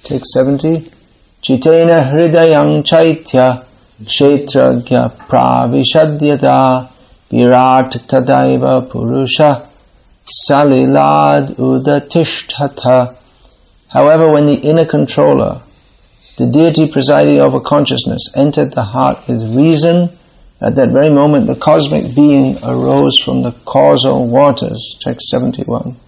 Text 70. Chitena hridayang chaitya kshetragya pravishadhyata virat tadaiva purusha salilad udatishthatha. However, when the inner controller, the deity presiding over consciousness, entered the heart with reason, at that very moment the cosmic being arose from the causal waters. Text 71.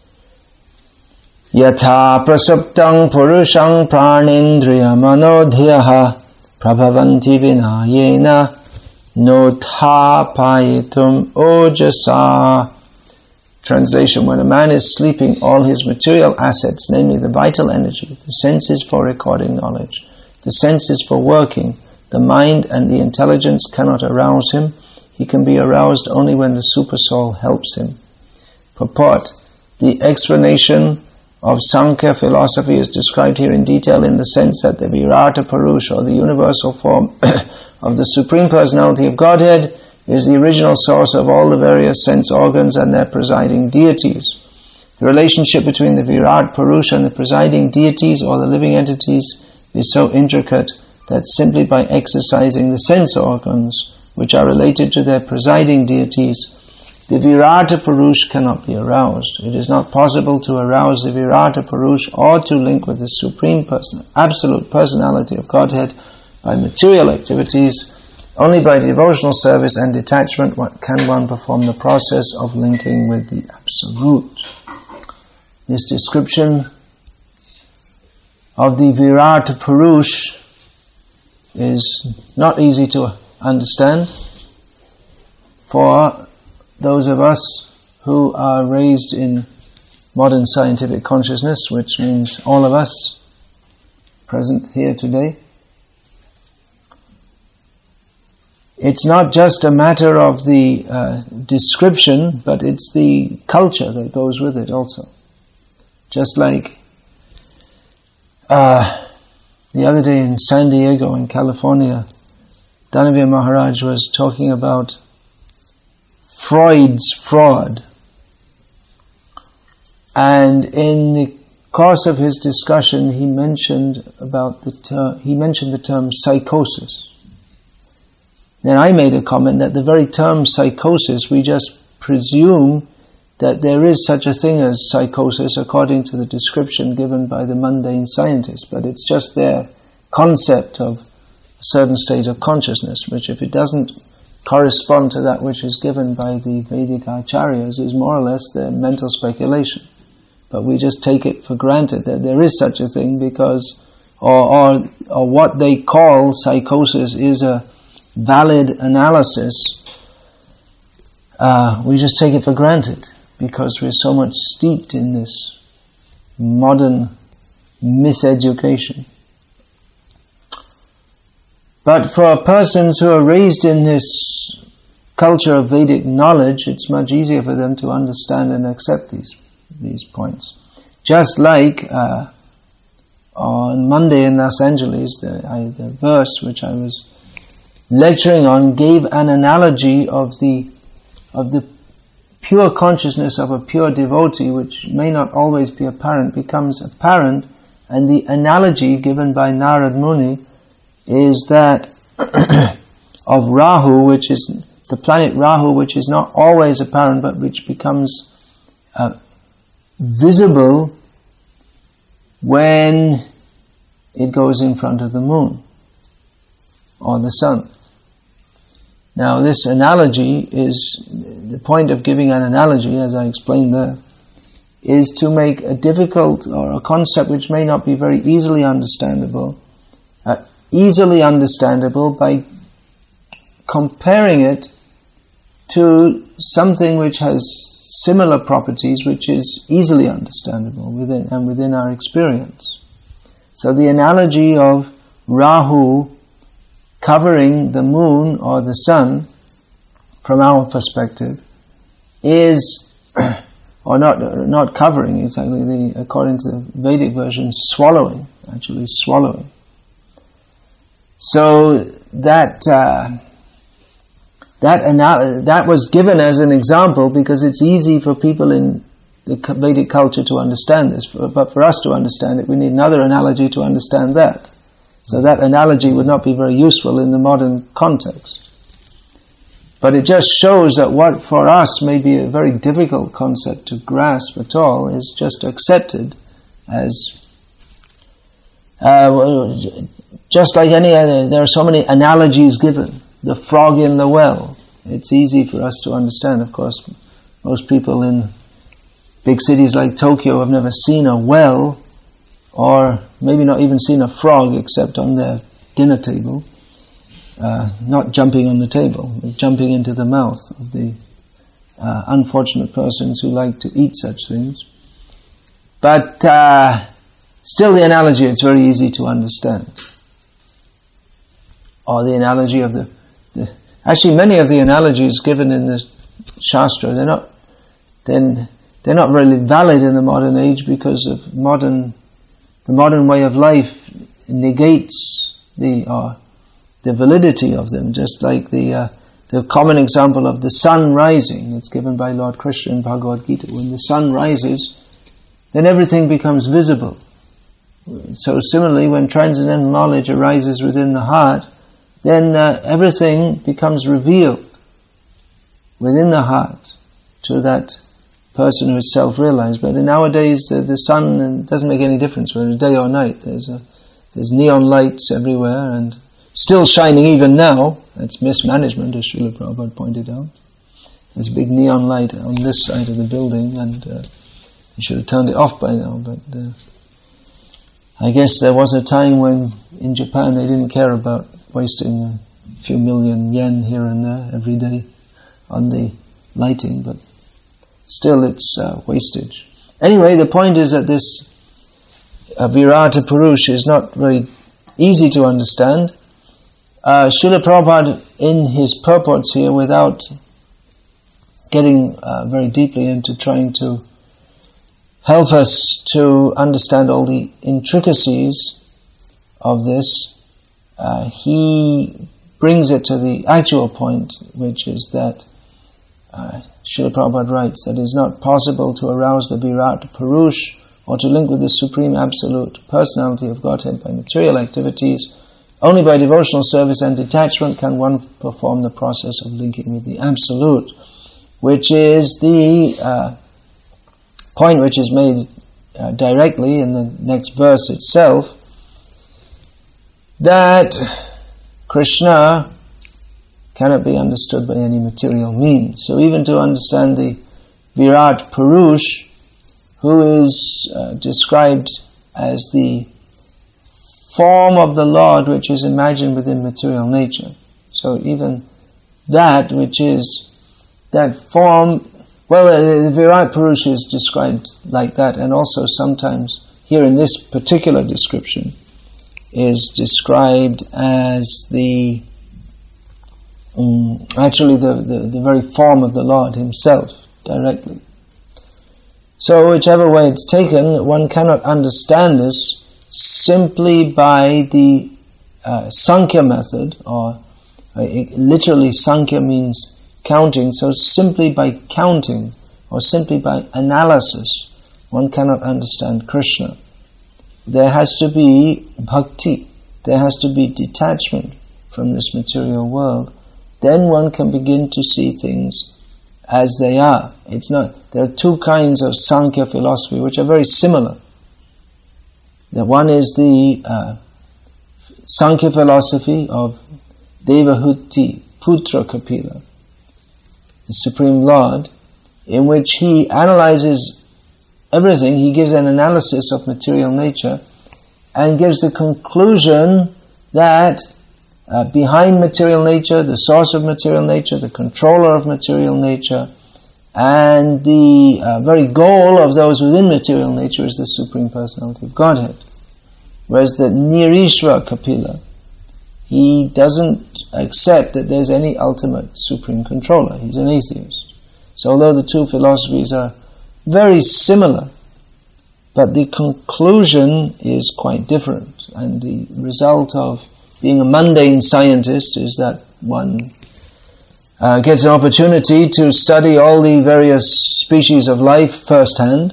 Yatha prasuptang purushang pranindriya manodhyaha prabhavanti vinayena nothapayitum ojasa. Translation: when a man is sleeping, all his material assets, namely the vital energy, the senses for recording knowledge, the senses for working, the mind and the intelligence cannot arouse him. He can be aroused only when the Supersoul helps him. Purport: the explanation of Sankhya philosophy is described here in detail in the sense that the Virata Purusha, or the universal form of the Supreme Personality of Godhead, is the original source of all the various sense organs and their presiding deities. The relationship between the Virat Purusha and the presiding deities or the living entities is so intricate that simply by exercising the sense organs which are related to their presiding deities, the Virata Purusha cannot be aroused. It is not possible to arouse the Virata Purusha or to link with the Supreme Person, Absolute Personality of Godhead by material activities. Only by devotional service and detachment can one perform the process of linking with the Absolute. This description of the Virata Purusha is not easy to understand for those of us who are raised in modern scientific consciousness, which means all of us present here today. It's not just a matter of the description, but it's the culture that goes with it also. Just like the other day in San Diego in California, Dhanavir Maharaj was talking about Freud's fraud. And in the course of his discussion, he mentioned the term psychosis. Then I made a comment that the very term psychosis, we just presume that there is such a thing as psychosis according to the description given by the mundane scientists, but it's just their concept of a certain state of consciousness, which if it doesn't correspond to that which is given by the Vedic acharyas is more or less their mental speculation. But we just take it for granted that there is such a thing because, or what they call psychosis is a valid analysis. We just take it for granted because we're so much steeped in this modern miseducation. But for persons who are raised in this culture of Vedic knowledge, it's much easier for them to understand and accept these points. Just like on Monday in Los Angeles, the verse which I was lecturing on gave an analogy of the pure consciousness of a pure devotee, which may not always be apparent, becomes apparent, and the analogy given by Narad Muni is that of Rahu, which is the planet Rahu, which is not always apparent, but which becomes visible when it goes in front of the moon or the sun. Now this analogy is, the point of giving an analogy, as I explained there, is to make a difficult or a concept which may not be very easily understandable by comparing it to something which has similar properties, which is easily understandable within our experience. So the analogy of Rahu covering the moon or the sun, from our perspective, is, or not covering, it's actually, according to the Vedic version, swallowing. So that was given as an example because it's easy for people in the Vedic culture to understand this, but for us to understand it, we need another analogy to understand that. So that analogy would not be very useful in the modern context. But it just shows that what for us may be a very difficult concept to grasp at all is just accepted as just like any other. There are so many analogies given. The frog in the well. It's easy for us to understand. Of course, most people in big cities like Tokyo have never seen a well, or maybe not even seen a frog except on their dinner table. Not jumping on the table, but jumping into the mouth of the unfortunate persons who like to eat such things. But still the analogy is very easy to understand. Or the analogy of actually many of the analogies given in the Shastra, they're not really valid in the modern age because of the modern way of life negates the validity of them, just like the common example of the sun rising. It's given by Lord Krishna in Bhagavad Gita. When the sun rises, then everything becomes visible. So similarly, when transcendental knowledge arises within the heart, then everything becomes revealed within the heart to that person who is self-realized. But nowadays, the sun doesn't make any difference whether it's day or night. There's neon lights everywhere, and still shining even now. That's mismanagement, as Srila Prabhupada pointed out. There's a big neon light on this side of the building, and you should have turned it off by now. But I guess there was a time when in Japan they didn't care about wasting a few million yen here and there every day on the lighting, but still it's wastage. Anyway, the point is that this Virata Purush is not very easy to understand. Srila Prabhupada, in his purports here, without getting very deeply into trying to help us to understand all the intricacies of this, he brings it to the actual point, which is that Srila Prabhupada writes that it is not possible to arouse the Virata Purush or to link with the Supreme Absolute Personality of Godhead by material activities. Only by devotional service and detachment can one perform the process of linking with the Absolute, which is the point which is made directly in the next verse itself, that Krishna cannot be understood by any material means. So even to understand the Virat Purush, who is described as the form of the Lord which is imagined within material nature. So even that which is that form, the Virat Purush is described like that, and also sometimes here in this particular description is described as the very form of the Lord himself directly. So whichever way it's taken, one cannot understand this simply by the Sankhya method, or literally Sankhya means counting, so simply by counting or simply by analysis one cannot understand Krishna. There has to be bhakti, there has to be detachment from this material world. Then one can begin to see things as they are. There are two kinds of Sankhya philosophy which are very similar. The one is the Sankhya philosophy of Devahuti Putra Kapila, the Supreme Lord, in which he analyzes everything. He gives an analysis of material nature and gives the conclusion that behind material nature, the source of material nature, the controller of material nature, and the very goal of those within material nature is the Supreme Personality of Godhead. Whereas the Nirishva Kapila, he doesn't accept that there's any ultimate supreme controller. He's an atheist. So although the two philosophies are very similar, but the conclusion is quite different. And the result of being a mundane scientist is that one gets an opportunity to study all the various species of life firsthand.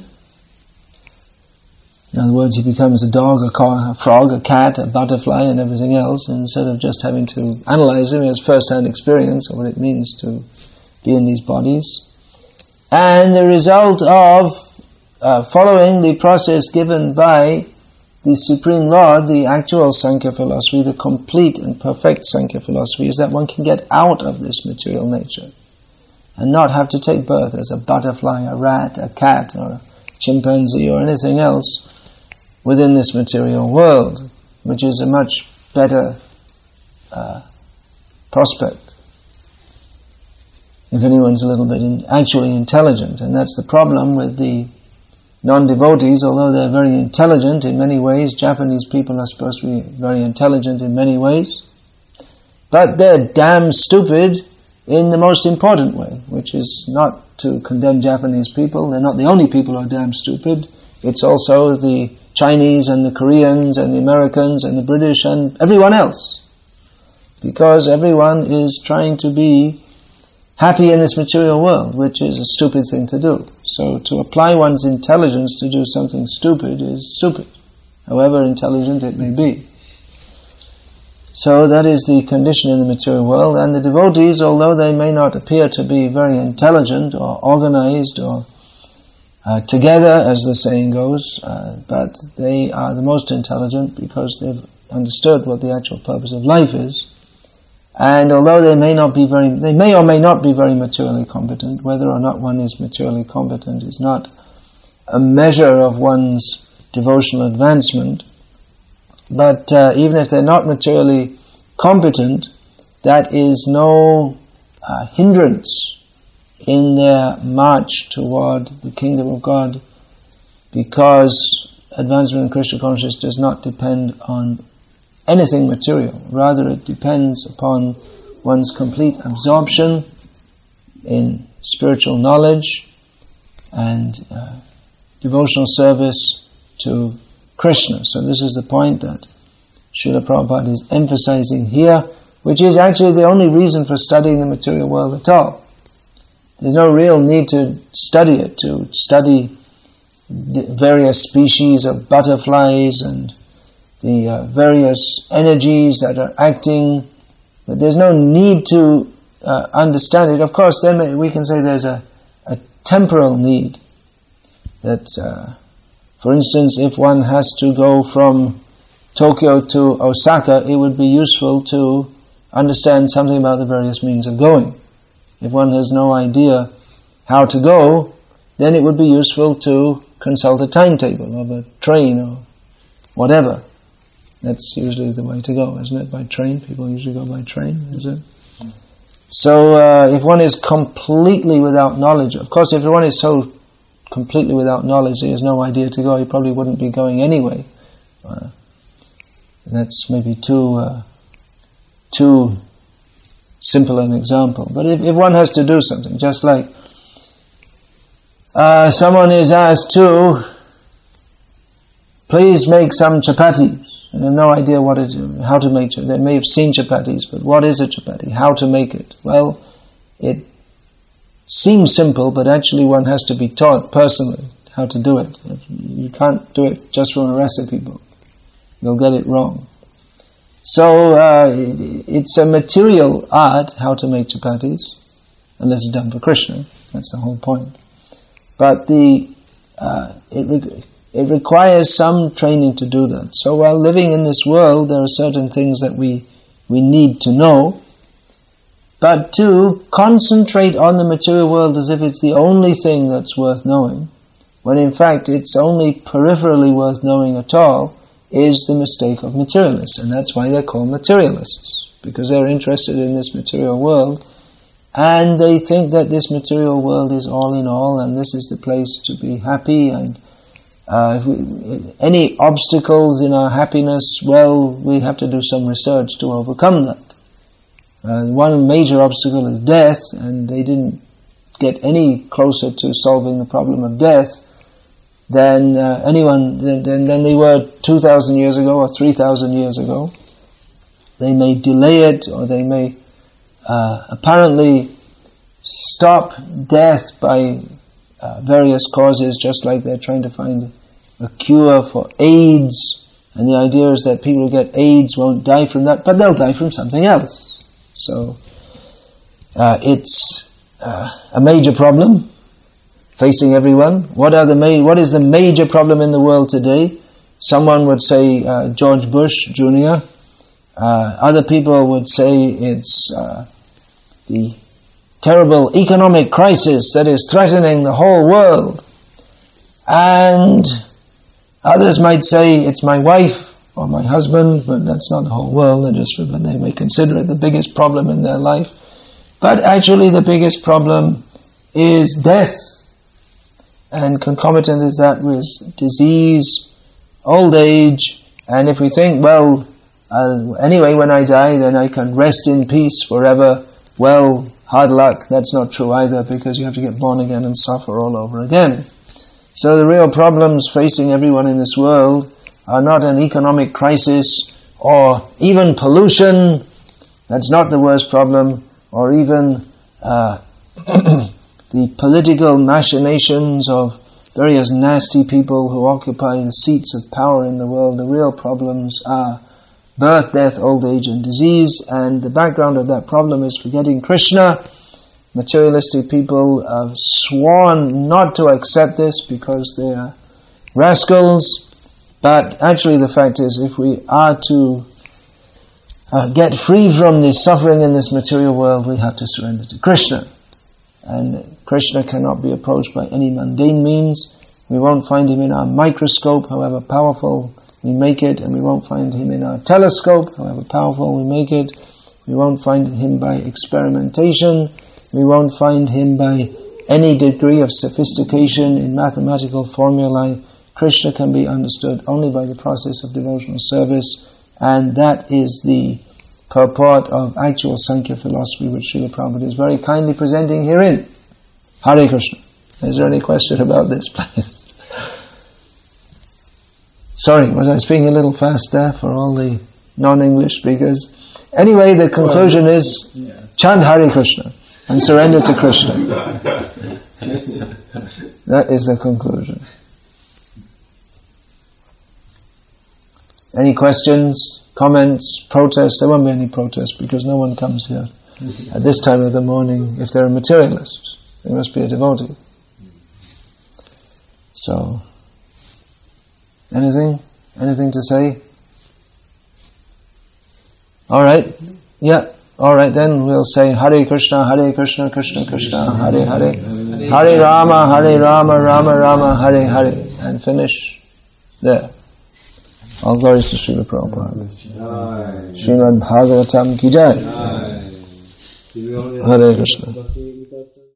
In other words, he becomes a dog, a frog, a cat, a butterfly, and everything else, instead of just having to analyze him as first-hand experience of what it means to be in these bodies. And the result of following the process given by the Supreme Lord, the actual Sankhya philosophy, the complete and perfect Sankhya philosophy, is that one can get out of this material nature and not have to take birth as a butterfly, a rat, a cat, or a chimpanzee, or anything else within this material world, which is a much better prospect if anyone's a little bit actually intelligent. And that's the problem with the non-devotees. Although they're very intelligent in many ways, Japanese people are supposed to be very intelligent in many ways, but they're damn stupid in the most important way, which is not to condemn Japanese people. They're not the only people who are damn stupid. It's also the Chinese and the Koreans and the Americans and the British and everyone else, because everyone is trying to be happy in this material world, which is a stupid thing to do. So to apply one's intelligence to do something stupid is stupid, however intelligent it may be. So that is the condition in the material world, and the devotees, although they may not appear to be very intelligent or organized or together, as the saying goes, but they are the most intelligent because they've understood what the actual purpose of life is. And although they may or may not be very materially competent, whether or not one is materially competent is not a measure of one's devotional advancement. But even if they're not materially competent, that is no hindrance in their march toward the kingdom of God, because advancement in Krishna consciousness does not depend on anything material. Rather, it depends upon one's complete absorption in spiritual knowledge and devotional service to Krishna. So this is the point that Srila Prabhupada is emphasizing here, which is actually the only reason for studying the material world at all. There's no real need to study it, to study the various species of butterflies and the various energies that are acting, but there's no need to understand it. Of course, we can say there's a temporal need. That, for instance, if one has to go from Tokyo to Osaka, it would be useful to understand something about the various means of going. If one has no idea how to go, then it would be useful to consult a timetable of a train or whatever. That's usually the way to go, isn't it? By train. People usually go by train, is it? So if one is completely without knowledge, of course if one is so completely without knowledge he has no idea to go, he probably wouldn't be going anyway. That's maybe too simple an example. But if one has to do something, just like someone is asked to please make some chapatis, and they have no idea how to make chapatis. They may have seen chapatis, but what is a chapati? How to make it? Well, it seems simple, but actually one has to be taught personally how to do it. You can't do it just from a recipe book. You'll get it wrong. So it's a material art how to make chapatis, unless it's done for Krishna. That's the whole point. But it requires some training to do that. So while living in this world, there are certain things that we need to know, but to concentrate on the material world as if it's the only thing that's worth knowing, when in fact it's only peripherally worth knowing at all, is the mistake of materialists. And that's why they're called materialists, because they're interested in this material world, and they think that this material world is all in all, and this is the place to be happy, and any obstacles in our happiness, well, we have to do some research to overcome that. One major obstacle is death, and they didn't get any closer to solving the problem of death than than they were 2,000 years ago or 3,000 years ago. They may delay it, or they may apparently stop death by various causes, just like they're trying to find a cure for AIDS, and the idea is that people who get AIDS won't die from that, but they'll die from something else. So it's a major problem facing everyone. What is the major problem in the world today? Someone would say George Bush Jr. Other people would say it's the terrible economic crisis that is threatening the whole world. And others might say it's my wife or my husband, but that's not the whole world. They may consider it the biggest problem in their life. But actually the biggest problem is death. And concomitant is that with disease, old age, and if we think, well, anyway when I die then I can rest in peace forever, well, hard luck, that's not true either, because you have to get born again and suffer all over again. So the real problems facing everyone in this world are not an economic crisis, or even pollution, that's not the worst problem, or even the political machinations of various nasty people who occupy the seats of power in the world. The real problems are birth, death, old age and disease, and the background of that problem is forgetting Krishna. Materialistic people have sworn not to accept this because they are rascals, but actually the fact is, if we are to get free from the suffering in this material world, we have to surrender to Krishna. And Krishna cannot be approached by any mundane means. We won't find him in our microscope, however powerful we make it, and we won't find him in our telescope, however powerful we make it. We won't find him by experimentation. We won't find him by any degree of sophistication in mathematical formulae. Krishna can be understood only by the process of devotional service, and that is the purport of actual Sankhya philosophy, which Srila Prabhupada is very kindly presenting herein. Hare Krishna. Is there any question about this, please? Sorry, was I speaking a little fast there for all the non-English speakers? Anyway, the conclusion is chant Hare Krishna and surrender to Krishna. That is the conclusion. Any questions, comments, protests? There won't be any protests because no one comes here at this time of the morning if they're a materialist. They must be a devotee. So, anything to say? Alright, yeah, alright then we'll say Hare Krishna, Krishna Krishna, Hare Hare, Hare Rama, Rama Rama, Hare Hare, and finish there. All glories to Srila Prabhupada. Srimad Bhagavatam ki jai. Hare Krishna.